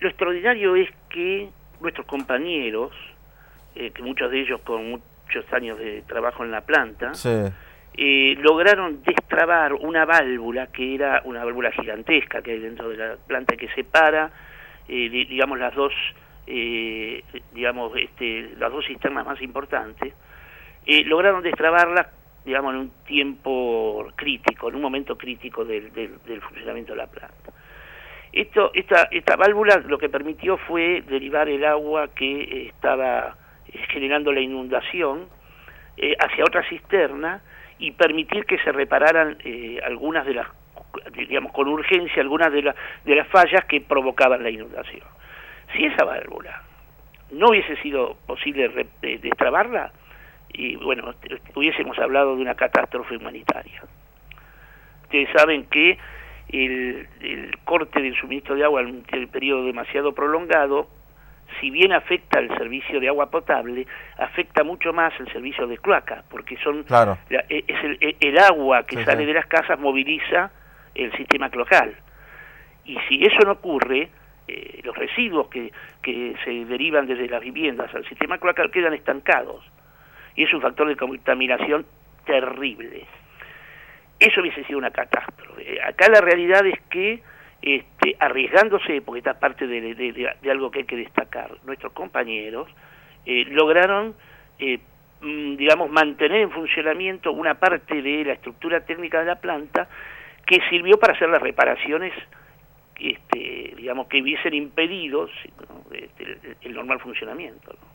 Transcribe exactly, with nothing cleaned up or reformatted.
lo extraordinario es que nuestros compañeros, eh, que muchos de ellos con muchos años de trabajo en la planta, Sí. eh, lograron destrabar una válvula que era una válvula gigantesca que hay dentro de la planta que separa, eh, digamos, las dos, eh, digamos, este, las dos cisternas más importantes. Eh, lograron destrabarla, digamos, en un tiempo crítico, en un momento crítico del, del, del funcionamiento de la planta. Esto, esta, esta válvula lo que permitió fue derivar el agua que eh, estaba eh, generando la inundación eh, hacia otra cisterna y permitir que se repararan eh, algunas de las, digamos, con urgencia, algunas de, la, de las fallas que provocaban la inundación. Si esa válvula no hubiese sido posible re, de, destrabarla, y bueno, hubiésemos hablado de una catástrofe humanitaria. Ustedes saben que el, el corte del suministro de agua en un periodo demasiado prolongado, si bien afecta al servicio de agua potable, afecta mucho más el servicio de cloaca, porque son claro. la, es el, el agua que sí, sale sí. de las casas moviliza el sistema cloacal. Y si eso no ocurre, eh, los residuos que, que se derivan desde las viviendas al sistema cloacal quedan estancados. Y es un factor de contaminación terrible. Eso hubiese sido una catástrofe. Acá la realidad es que, este, arriesgándose, porque esta parte de, de, de, de algo que hay que destacar, nuestros compañeros eh, lograron, eh, digamos, mantener en funcionamiento una parte de la estructura técnica de la planta que sirvió para hacer las reparaciones, este, digamos, que hubiesen impedido, ¿no?, este, el, el normal funcionamiento, ¿no?